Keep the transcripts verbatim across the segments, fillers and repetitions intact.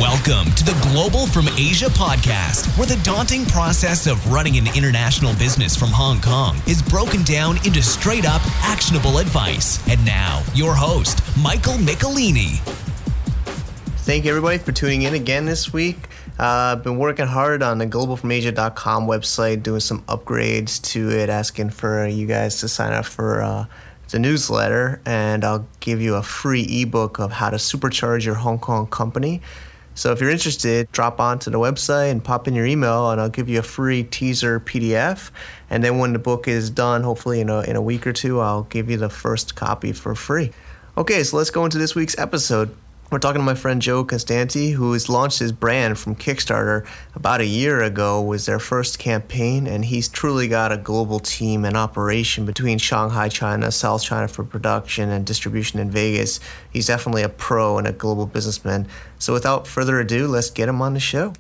Welcome to the Global from Asia podcast, where the daunting process of running an international business from Hong Kong is broken down into straight up actionable advice. And now, your host, Michael Michelini. Thank you, everybody, for tuning in again this week. Uh, I've been working hard on the global from asia dot com website, doing some upgrades to it, asking for you guys to sign up for uh, the newsletter, and I'll give you a free ebook of how to supercharge your Hong Kong company. So if you're interested, drop onto the website and pop in your email, and I'll give you a free teaser P D F. And then when the book is done, hopefully in a, in a week or two, I'll give you the first copy for free. Okay, so let's go into this week's episode. We're talking to my friend Joe Constanti, who has launched his brand from Kickstarter about a year ago. It was their first campaign, and he's truly got a global team and operation between Shanghai, China, South China for production and distribution in Vegas. He's definitely a pro and a global businessman. So without further ado, let's get him on the show.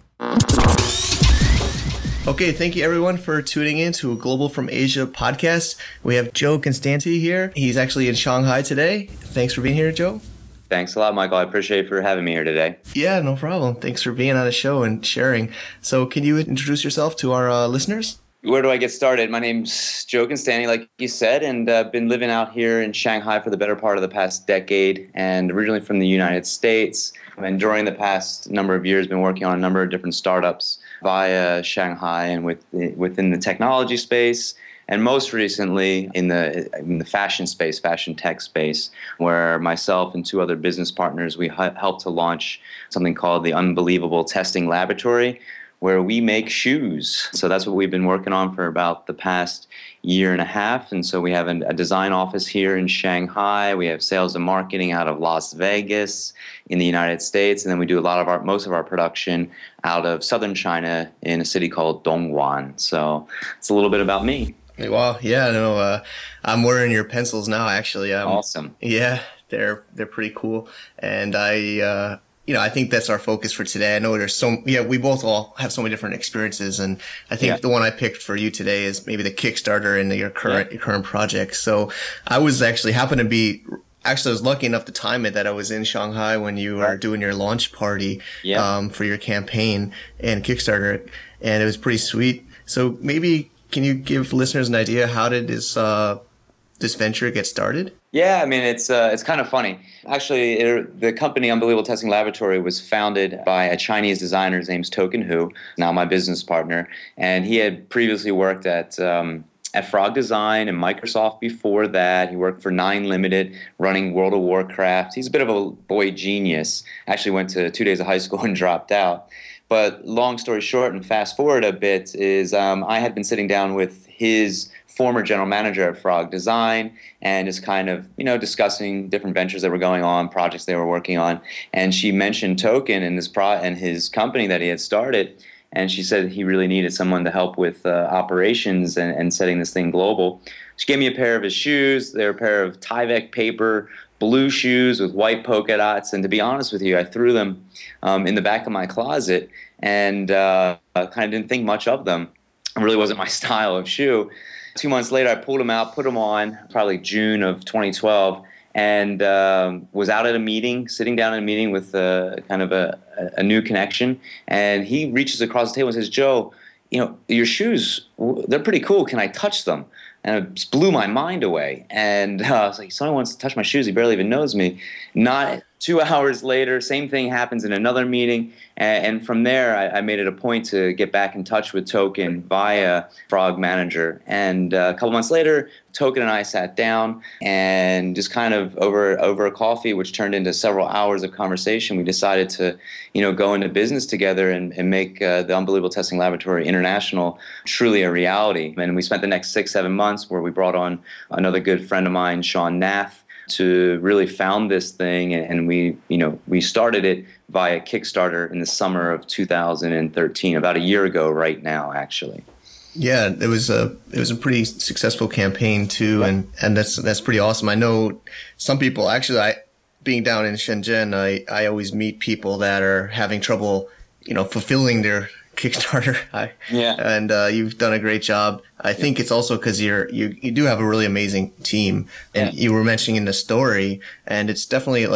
Okay, thank you everyone for tuning in to a Global from Asia podcast. We have Joe Constanti here. He's actually in Shanghai today. Thanks for being here, Joe. Thanks a lot, Michael. I appreciate you for having me here today. Yeah, no problem. Thanks for being on the show and sharing. So can you introduce yourself to our uh, listeners? Where do I get started? My name's Joe Constanti, like you said, and I've uh, been living out here in Shanghai for the better part of the past decade, and originally from the United States. And during the past number of years, been working on a number of different startups via Shanghai and with, within the technology space. And most recently in the in the fashion space, fashion tech space, where myself and two other business partners, we helped to launch something called the Unbelievable Testing Laboratory, where we make shoes. So that's what we've been working on for about the past year and a half. And so we have a design office here in Shanghai. We have sales and marketing out of Las Vegas in the United States. And then we do a lot of our, most of our production out of southern China in a city called Dongguan. So it's a little bit about me. Well, yeah, no, uh, I'm wearing your pencils now, actually. Um, awesome. Yeah, they're they're pretty cool. And I, uh, you know, I think that's our focus for today. I know there's so, yeah, we both all have so many different experiences. And I think yeah. the one I picked for you today is maybe the Kickstarter and your current, yeah. your current project. So I was actually happened to be, actually I was lucky enough to time it that I was in Shanghai when you were doing your launch party yeah. um, for your campaign and Kickstarter. And it was pretty sweet. So maybe, can you give listeners an idea, how did this uh, this venture get started? Yeah, I mean, it's uh, it's kind of funny. Actually, it, the company Unbelievable Testing Laboratory was founded by a Chinese designer. His name's Token Hu, now my business partner. And he had previously worked at um, at Frog Design and Microsoft before that. He worked for Nine Limited, running World of Warcraft. He's a bit of a boy genius. Actually went to two days of high school and dropped out. But long story short, and fast forward a bit, is um, I had been sitting down with his former general manager at Frog Design and just kind of, you know, discussing different ventures that were going on, projects they were working on. And she mentioned Token and his pro and his company that he had started. And she said he really needed someone to help with uh, operations and, and setting this thing global. She gave me a pair of his shoes. They were a pair of Tyvek paper blue shoes with white polka dots, and to be honest with you, I threw them um, in the back of my closet and uh, I kind of didn't think much of them. It really wasn't my style of shoe. Two months later, I pulled them out, put them on, probably June of twenty twelve, and um, was out at a meeting, sitting down at a meeting with uh, kind of a, a new connection, and he reaches across the table and says, "Joe, you know, your shoes, they're pretty cool. Can I touch them?" And it just blew my mind away. And uh, I was like, someone wants to touch my shoes. He barely even knows me. Not two hours later, same thing happens in another meeting. And, and from there, I, I made it a point to get back in touch with Token via Frog Manager. And uh, a couple months later, Token and I sat down and just kind of over over a coffee, which turned into several hours of conversation, we decided to, you know, go into business together and, and make uh, the Unbelievable Testing Laboratory International truly a reality. And we spent the next six, seven months where we brought on another good friend of mine, Sean Nath, to really found this thing. And we, you know, we started it via Kickstarter in the summer of two thousand thirteen, about a year ago right now, actually. Yeah, it was a it was a pretty successful campaign too, yeah. and and that's that's pretty awesome. I know some people actually. I being down in Shenzhen, I I always meet people that are having trouble, you know, fulfilling their Kickstarter. I, yeah, and uh, you've done a great job. I think it's also because you're you you do have a really amazing team, and yeah. you were mentioning in the story, and it's definitely like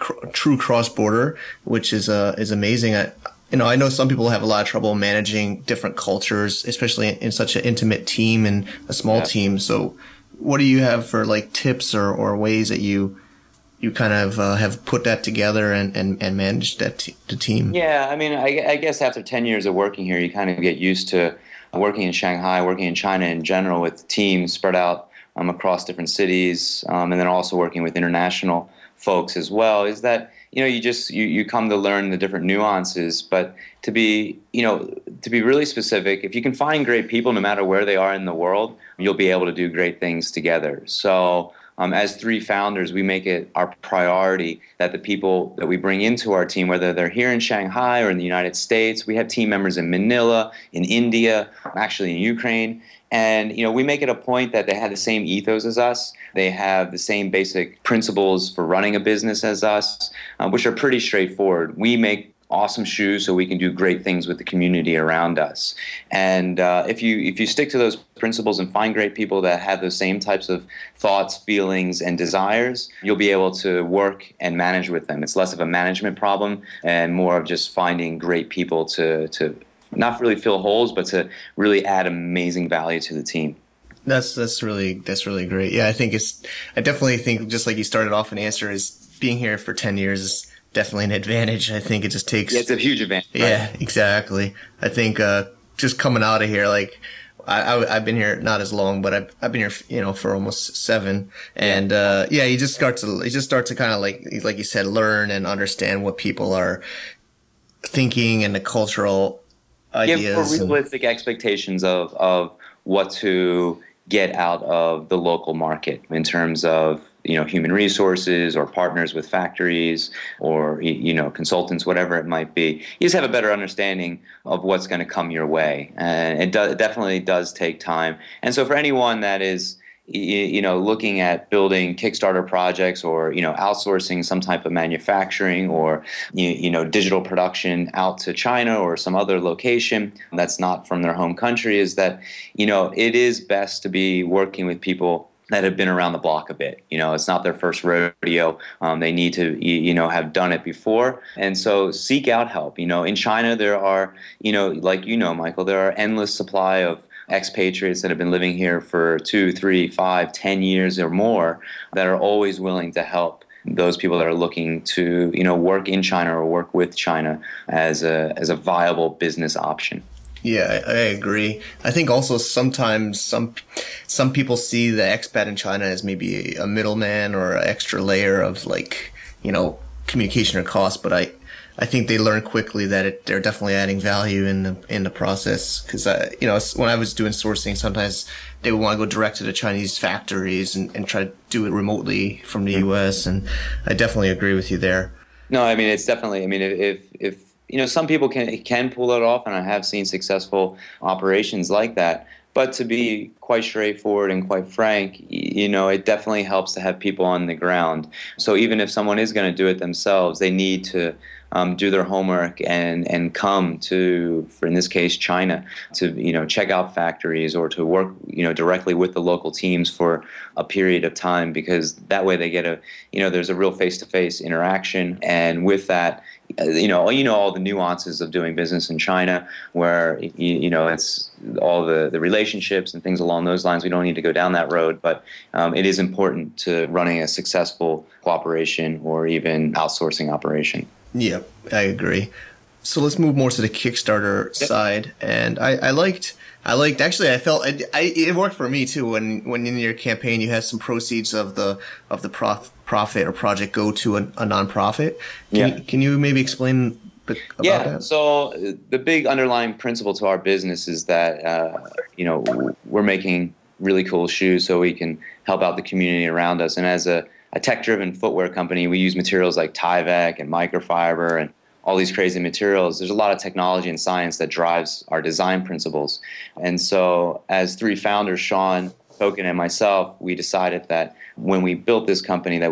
cr- true cross-border, which is uh, is amazing. I, you know, I know some people have a lot of trouble managing different cultures, especially in, in such an intimate team and a small yeah. team. So what do you have for like tips or, or ways that you you kind of uh, have put that together and, and, and managed that t- the team? Yeah, I mean, I, I guess after ten years of working here, you kind of get used to working in Shanghai, working in China in general with teams spread out um, across different cities, um, and then also working with international folks as well, is that, you know, you just, you, you come to learn the different nuances. But to be, you know, to be really specific, if you can find great people no matter where they are in the world, you'll be able to do great things together. So um, as three founders, we make it our priority that the people that we bring into our team, whether they're here in Shanghai or in the United States, we have team members in Manila, in India, actually in Ukraine. And, you know, we make it a point that they have the same ethos as us. They have the same basic principles for running a business as us, uh, which are pretty straightforward. We make awesome shoes so we can do great things with the community around us. And uh, if you if you stick to those principles and find great people that have those same types of thoughts, feelings, and desires, you'll be able to work and manage with them. It's less of a management problem and more of just finding great people to to not really fill holes, but to really add amazing value to the team. That's that's really that's really great. Yeah, I think it's I definitely think, just like you started off an answer, is being here for ten years is definitely an advantage. I think it just takes yeah, it's a huge advantage. Yeah, right? Exactly. I think uh, just coming out of here, like I, I I've been here not as long, but I've I've been here, you know, for almost seven, and yeah, uh, yeah you just start to you just start to kind of like like you said, learn and understand what people are thinking and the cultural ideas. Yeah, realistic and expectations of of what to get out of the local market in terms of, you know, human resources or partners with factories or, you know, consultants, whatever it might be. You just have a better understanding of what's going to come your way. And it, do, it definitely does take time. And so for anyone that is, you know, looking at building Kickstarter projects or, you know, outsourcing some type of manufacturing or, you know, digital production out to China or some other location that's not from their home country, is that, you know, it is best to be working with people that have been around the block a bit. You know, it's not their first rodeo. Um, they need to, you know, have done it before. And so seek out help. You know, in China, there are, you know, like, you know, Michael, there are endless supply of expatriates that have been living here for two, three, five, ten years or more that are always willing to help those people that are looking to, you know, work in China or work with China as a as a viable business option. Yeah, I, I agree. I think also sometimes some some people see the expat in China as maybe a middleman or an extra layer of, like, you know, communication or cost, but I I think they learn quickly that it, they're definitely adding value in the in the process. Because, you know, when I was doing sourcing, sometimes they would want to go direct to the Chinese factories and, and try to do it remotely from the U S. And I definitely agree with you there. No, I mean, it's definitely, I mean, if, if you know, some people can can pull it off, and I have seen successful operations like that. But to be quite straightforward and quite frank, you know, it definitely helps to have people on the ground. So even if someone is going to do it themselves, they need to um, do their homework and, and come to, for in this case, China, to, you know, check out factories or to work, you know, directly with the local teams for a period of time, because that way they get a, you know, there's a real face-to-face interaction. And with that, you know, you know all the nuances of doing business in China, where, you, you know, it's all the, the relationships and things along those lines. We don't need to go down that road, but um, it is important to running a successful cooperation or even outsourcing operation. Yep, I agree. So let's move more to the Kickstarter yep. side. And I, I liked, I liked, actually, I felt, I, I, it worked for me too. When, when in your campaign, you had some proceeds of the, of the prof, profit or project go to a, a nonprofit. Can, yeah. you, can you maybe explain about yeah, that? So the big underlying principle to our business is that, uh, you know, we're making really cool shoes so we can help out the community around us. And as a, a tech-driven footwear company, we use materials like Tyvek and microfiber and all these crazy materials. There's a lot of technology and science that drives our design principles. And so as three founders, Sean, Token, and myself, we decided that when we built this company that we would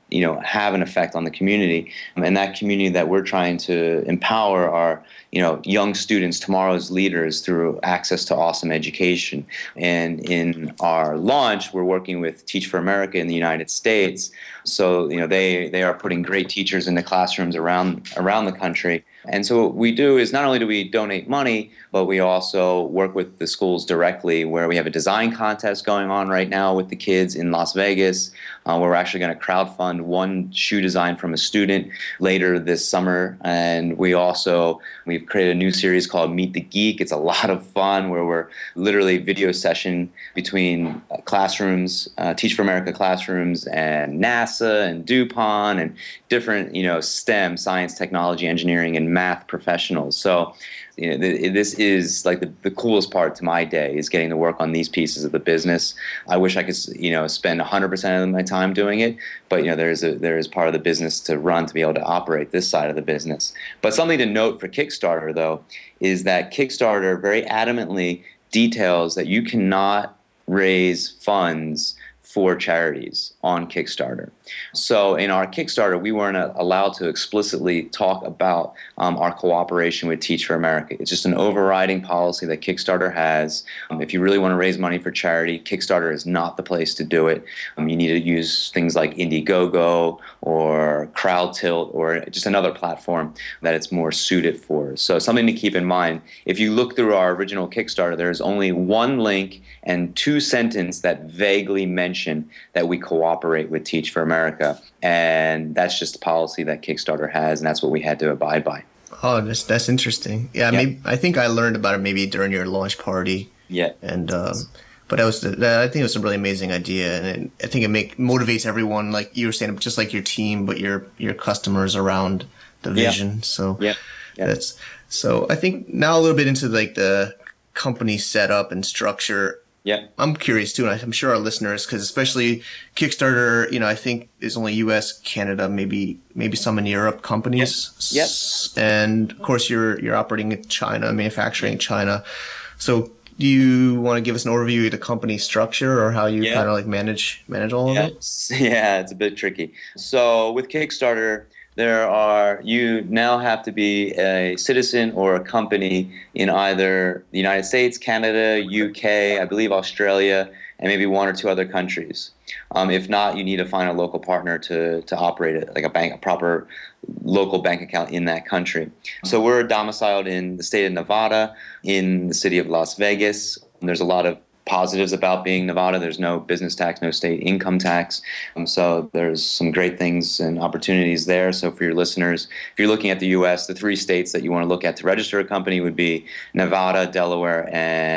you know, have an effect on the community. And that community that we're trying to empower are, you know, young students, tomorrow's leaders, through access to awesome education. And in our launch, we're working with Teach for America in the United States. So, you know, they, they are putting great teachers into classrooms around around the country. And so what we do is not only do we donate money, but we also work with the schools directly, where we have a design contest going on right now with the kids in Las Vegas, uh, where we're actually going to crowdfund one shoe design from a student later this summer. And we also, we've created a new series called Meet the Geek. It's a lot of fun, where we're literally video session between classrooms, uh, Teach for America classrooms, and NASA and DuPont and different, you know, STEM, science, technology, engineering, and math professionals. So, you know, th- this is like the, the coolest part to my day, is getting to work on these pieces of the business. I wish I could, you know, spend one hundred percent of my time doing it, but, you know, there's a there is part of the business to run to be able to operate this side of the business. But something to note for Kickstarter, though, is that Kickstarter very adamantly details that you cannot raise funds for charities on Kickstarter. So in our Kickstarter, we weren't allowed to explicitly talk about um, our cooperation with Teach for America. It's just an overriding policy that Kickstarter has. Um, if you really want to raise money for charity, Kickstarter is not the place to do it. Um, you need to use things like Indiegogo or CrowdTilt or just another platform that it's more suited for. So something to keep in mind. If you look through our original Kickstarter, there's only one link and two sentences that vaguely mention that we cooperate with Teach for America. And that's just a policy that Kickstarter has, and that's what we had to abide by. Oh, that's that's interesting. Yeah, yeah. Maybe, I think I learned about it maybe during your launch party. Yeah. And um, but that was the, that, I think it was a really amazing idea, and it, I think it make motivates everyone, like you were saying, just like your team, but your your customers around the vision. Yeah. So yeah. yeah. that's so. I think now a little bit into like the company setup and structure. Yeah, I'm curious too, and I'm sure our listeners, because especially Kickstarter, you know, I think is only U S, Canada, maybe maybe some in Europe companies. Yep. Yep. And of course, you're you're operating in China, manufacturing in China. So, do you want to give us an overview of the company structure or how you yeah. kind of like manage manage all yeah. of it? Yeah, it's a bit tricky. So with Kickstarter, there are, you now have to be a citizen or a company in either the United States, Canada, U K, I believe Australia, and maybe one or two other countries. Um, if not, you need to find a local partner to to operate it, like a bank, a proper local bank account in that country. So we're domiciled in the state of Nevada, in the city of Las Vegas. There's a lot of positives about being Nevada. There's no business tax, no state income tax. Um, so there's some great things and opportunities there. So for your listeners, if you're looking at the U S, the three states that you want to look at to register a company would be Nevada, Delaware,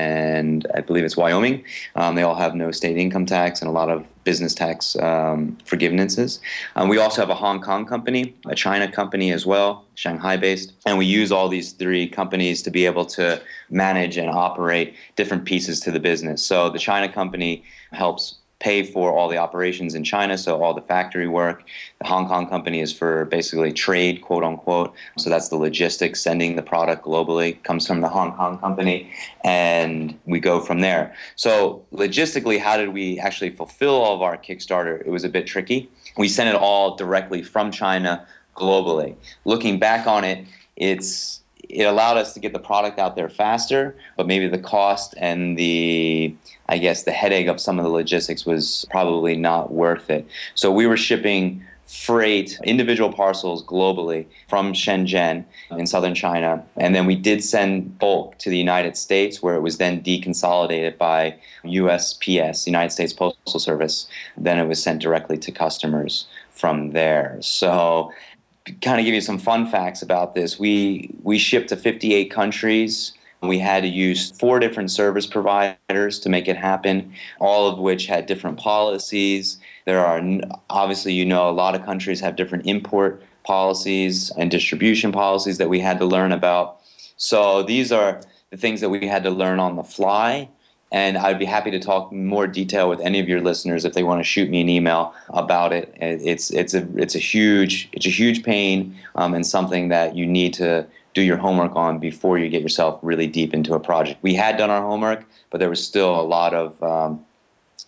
and I believe it's Wyoming. Um, they all have no state income tax and a lot of business tax um, forgivenesses. Um, we also have a Hong Kong company, a China company as well, Shanghai-based, and we use all these three companies to be able to manage and operate different pieces to the business. So the China company helps pay for all the operations in China, so all the factory work. The Hong Kong company is for basically trade, quote unquote. So that's the logistics, sending the product globally, comes from the Hong Kong company, and we go from there. So logistically, how did we actually fulfill all of our Kickstarter? It was a bit tricky. We sent it all directly from China globally. Looking back on it, it's it allowed us to get the product out there faster, but maybe the cost and the, I guess, the headache of some of the logistics was probably not worth it. So we were shipping freight, individual parcels globally from Shenzhen in southern China. And then we did send bulk to the United States, where it was then deconsolidated by U S P S, United States Postal Service. Then it was sent directly to customers from there. So kind of give you some fun facts about this. We we shipped to fifty-eight countries. We had to use four different service providers to make it happen, all of which had different policies. There are, obviously, you know, a lot of countries have different import policies and distribution policies that we had to learn about. So these are the things that we had to learn on the fly. And I'd be happy to talk in more detail with any of your listeners if they want to shoot me an email about it. It's it's a it's a huge it's a huge pain um, and something that you need to do your homework on before you get yourself really deep into a project. We had done our homework, but there was still a lot of um,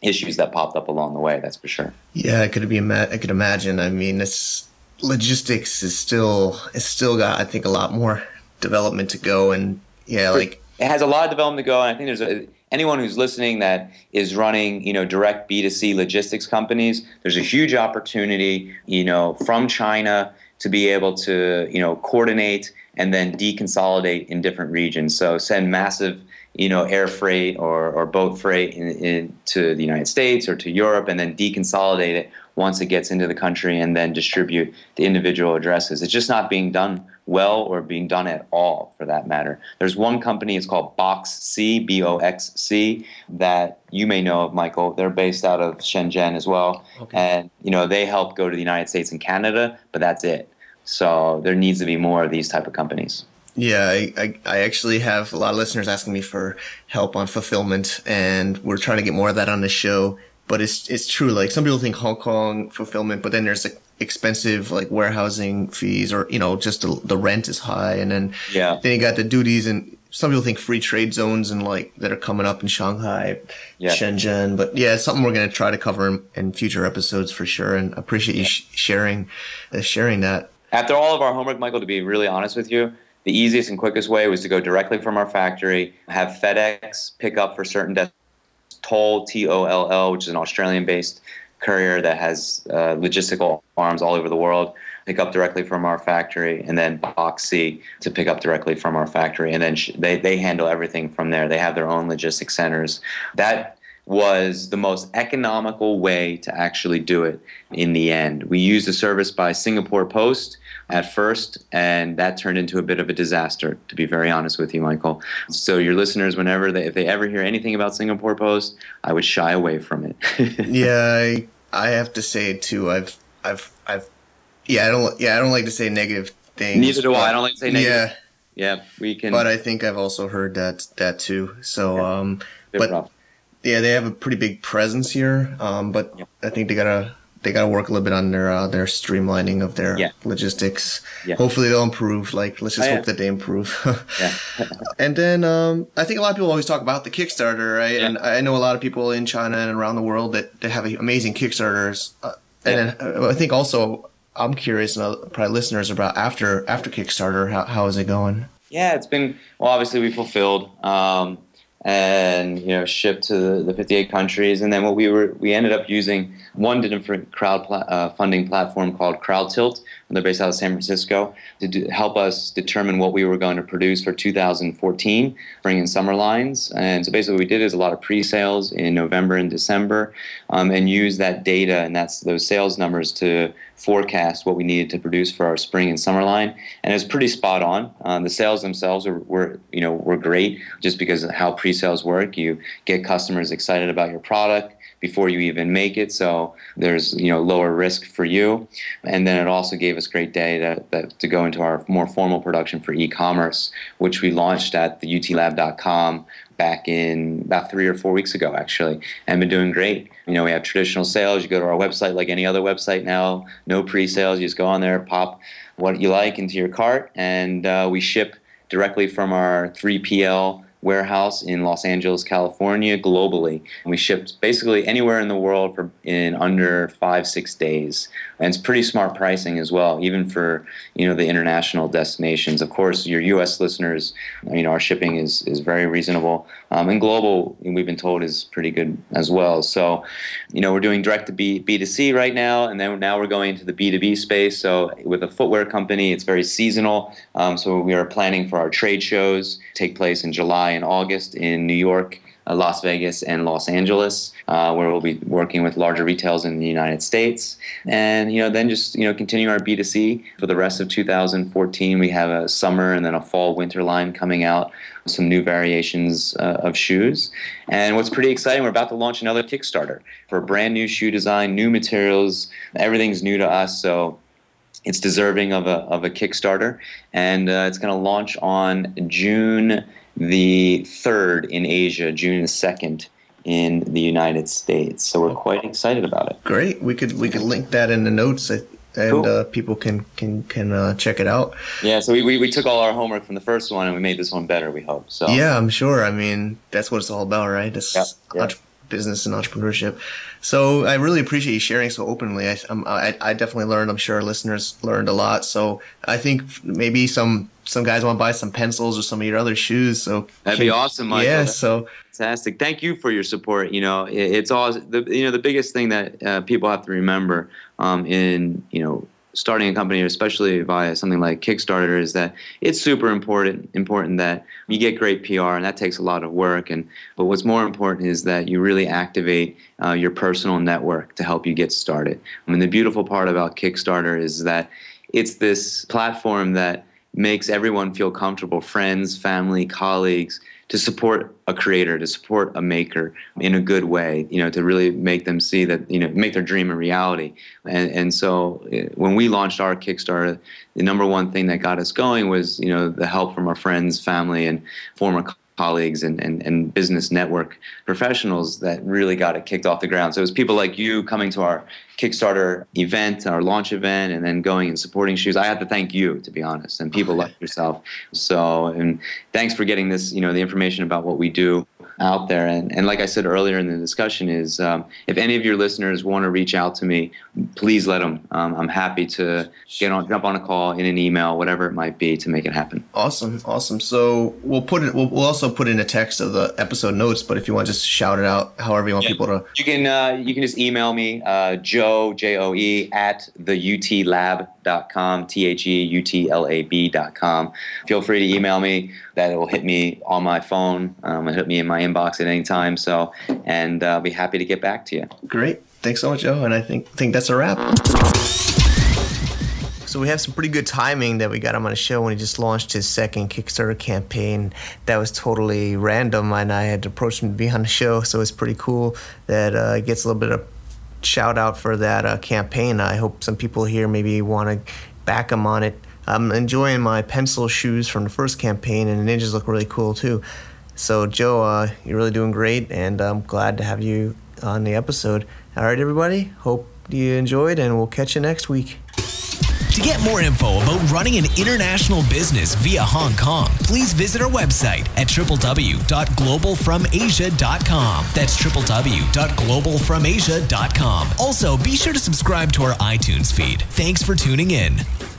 issues that popped up along the way. That's for sure. Yeah, I could be. Ima- I could imagine. I mean, it's logistics is still it's still got, I think, a lot more development to go. And yeah, like it has a lot of development to go. And I think there's a, anyone who's listening that is running, you know, direct B two C logistics companies. There's a huge opportunity, you know, from China to be able to, you know, coordinate and then deconsolidate in different regions. So send massive, you know, air freight or, or boat freight in, in, to the United States or to Europe, and then deconsolidate it once it gets into the country and then distribute the individual addresses. It's just not being done well or being done at all, for that matter. There's one company, it's called BoxC, B O X C, that you may know of, Michael. They're based out of Shenzhen as well. Okay. And, you know, they help go to the United States and Canada, but that's it. So there needs to be more of these type of companies. Yeah, I, I, I actually have a lot of listeners asking me for help on fulfillment, and we're trying to get more of that on the show. But it's it's true. Like, some people think Hong Kong fulfillment, but then there's like expensive like warehousing fees, or, you know, just the, the rent is high, and then yeah. then you got the duties, and some people think free trade zones and like that are coming up in Shanghai, yeah. Shenzhen. But yeah, it's something we're going to try to cover in, in future episodes for sure. And I appreciate you sh- sharing uh, sharing that. After all of our homework, Michael, to be really honest with you, the easiest and quickest way was to go directly from our factory, have FedEx pick up for certain destinations. Toll, T O L L, which is an Australian-based courier that has uh, logistical arms all over the world, pick up directly from our factory, and then BoxC to pick up directly from our factory. And then sh- they, they handle everything from there. They have their own logistics centers. That was the most economical way to actually do it in the end. We used a service by Singapore Post at first, and that turned into a bit of a disaster, to be very honest with you, Michael. So your listeners, whenever they, if they ever hear anything about Singapore Post, I would shy away from it. yeah, I, I have to say too. I've, I've, I've, yeah, I don't, yeah, I don't like to say negative things. Neither do I. I don't like to say negative. Yeah, yeah, we can. But I think I've also heard that that too. So, yeah. um, but rough. yeah, they have a pretty big presence here. Um, but yeah. I think they gotta. They got to work a little bit on their uh, their streamlining of their yeah. logistics. Yeah. Hopefully they'll improve. Like, let's just oh, yeah. hope that they improve. yeah. And then um, I think a lot of people always talk about the Kickstarter, right? Yeah. And I know a lot of people in China and around the world that, that have amazing Kickstarters. Uh, and yeah. then I think also I'm curious, and probably listeners, about after after Kickstarter, how how is it going? Yeah, it's been, well, obviously we fulfilled. Um, and, you know, shipped to the, the fifty-eight countries. And then what we were, we ended up using one different crowd pla- uh, funding platform called CrowdTilt, and they're based out of San Francisco, to do, help us determine what we were going to produce for two thousand fourteen, spring and summer lines. And so basically what we did is a lot of pre-sales in November and December, um, and use that data and that's those sales numbers to forecast what we needed to produce for our spring and summer line, and it was pretty spot on. Um, the sales themselves were, were, you know, were great, just because of how pre-sales work. You get customers excited about your product before you even make it, so there's, you know, lower risk for you. And then it also gave us great data that, to go into our more formal production for e-commerce, which we launched at the U T lab dot com back in about three or four weeks ago, actually, and been doing great. You know, we have traditional sales. You go to our website like any other website now, no pre-sales. You just go on there, pop what you like into your cart, and uh, we ship directly from our three P L warehouse in Los Angeles, California, globally. We shipped basically anywhere in the world for in under five, six days. And it's pretty smart pricing as well, even for, you know, the international destinations. Of course, your U S listeners, you know, our shipping is, is very reasonable. Um, and global, we've been told, is pretty good as well. So, you know, we're doing direct to B, B2C right now, and then now we're going into the B two B space. So with a footwear company, it's very seasonal. Um, so we are planning for our trade shows, take place in July and August in New York, uh, Las Vegas, and Los Angeles, uh, where we'll be working with larger retailers in the United States. And, you know, then just, you know, continue our B two C for the rest of two thousand fourteen. We have a summer and then a fall winter line coming out, some new variations uh, of shoes. And what's pretty exciting, we're about to launch another Kickstarter for a brand new shoe design, new materials. Everything's new to us, so it's deserving of a of a Kickstarter. And uh, it's going to launch on June the third in Asia, June the second in the United States. So we're quite excited about it. Great. We could we could link that in the notes, and cool. uh, people can can can uh, check it out. Yeah. So we, we we took all our homework from the first one and we made this one better, we hope. So yeah, I'm sure. I mean, that's what it's all about, right? It's yeah, yeah. entre- business and entrepreneurship. So I really appreciate you sharing so openly. I, um, I, I definitely learned. I'm sure our listeners learned a lot. So I think maybe some some guys want to buy some pencils or some of your other shoes. So that'd be awesome, Michael. Yeah. So fantastic. Thank you for your support. You know, it, it's all the you know the biggest thing that uh, people have to remember um, in you know. starting a company, especially via something like Kickstarter, is that it's super important important that you get great P R, and that takes a lot of work. And but what's more important is that you really activate uh, your personal network to help you get started. I mean, the beautiful part about Kickstarter is that it's this platform that makes everyone feel comfortable, friends, family, colleagues, to support a creator, to support a maker in a good way, you know, to really make them see that, you know, make their dream a reality. And and so when we launched our Kickstarter, the number one thing that got us going was, you know, the help from our friends, family, and former colleagues and, and, and business network professionals that really got it kicked off the ground. So it was people like you coming to our Kickstarter event, our launch event, and then going and supporting shoes. I have to thank you, to be honest, and people like yourself. So, and thanks for getting this, you know, the information about what we do out there. And, and like I said earlier in the discussion is, um, if any of your listeners want to reach out to me, please let them. Um, I'm happy to get on, jump on a call, in an email, whatever it might be, to make it happen. Awesome, awesome. So we'll put it. We'll, we'll also put in a text of the episode notes. But if you want to just shout it out, however you want yeah. people to, you can uh, you can just email me, uh, Joe J O E at the U T lab dot com, T H E U T L A B dot com. Feel free to email me. That will hit me on my phone. Um, and hit me in my inbox at any time. So, and uh, I'll be happy to get back to you. Great. Thanks so much, Joe. And I think think that's a wrap. So we have some pretty good timing that we got him on a show when he just launched his second Kickstarter campaign. That was totally random, and I had approached him to be on the show. So it's pretty cool that uh, he gets a little bit of shout out for that uh, campaign. I hope some people here maybe want to back him on it. I'm enjoying my pencil shoes from the first campaign, and the ninjas look really cool too. So Joe, uh, you're really doing great, and I'm glad to have you on the episode. All right, everybody. Hope you enjoyed, and we'll catch you next week. To get more info about running an international business via Hong Kong, please visit our website at w w w dot global from asia dot com. That's w w w dot global from asia dot com. Also, be sure to subscribe to our iTunes feed. Thanks for tuning in.